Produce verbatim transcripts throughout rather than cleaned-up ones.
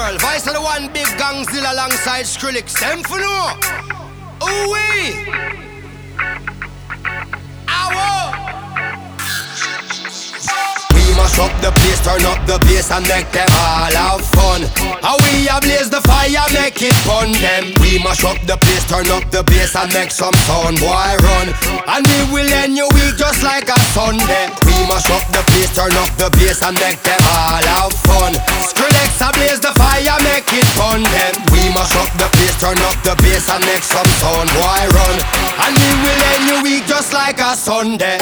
world. Voice of the one big Gangzilla alongside Skrillex. Them for no. Ooh wee. Mash up the place, turn up the bass and make them all have fun. How we ablaze the fire, make it fun them. We mash up the place, turn up the bass and make some sound, boy run. And we will end your week just like a Sunday. We mash up the place, turn up the bass and make them all have fun. Skrillex ablaze the fire, make it fun them. We mash up the place, turn up the bass and make some sound, boy run. And we will end your week just like a Sunday.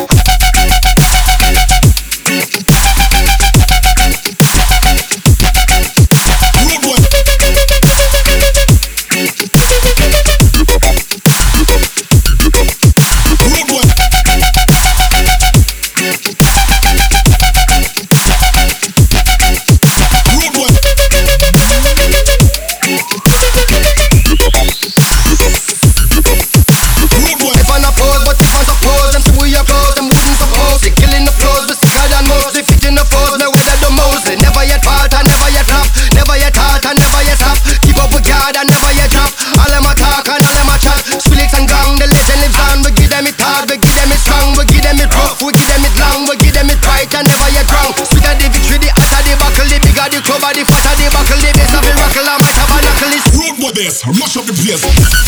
We give them it long, we give them it right and never yet wrong. Sweeter the victory, the hotter the buckle, the bigger the cover, the fatter the buckle, the bass of the rockle, and my tabernacle is road with this, mash up the place.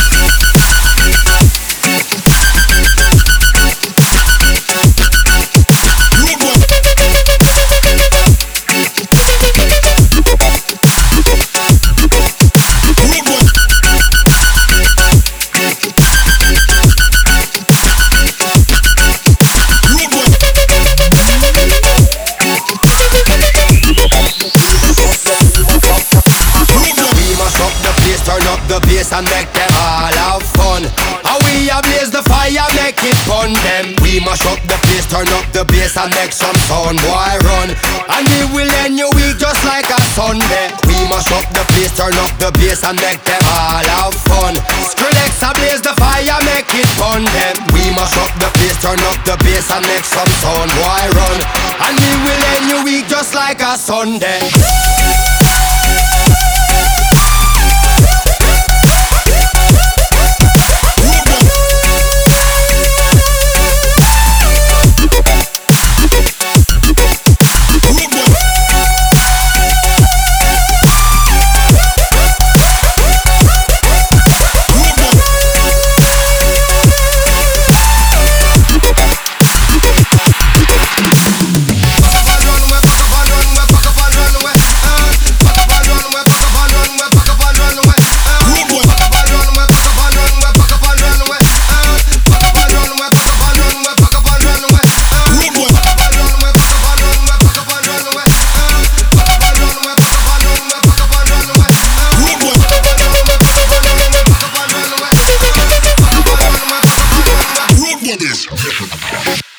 Turn up the bass and make them all have fun. How we ablaze the fire, make it fun them. We mash up the place, turn up the bass and make some sound, boy run. And we will end your week just like a Sunday. We mash up the place, turn up the bass and make them all have fun. Skrillex ablaze the fire, make it fun them. We mash up the place, turn up the bass and make some sound, boy run. And we will end your week just like a Sunday. This.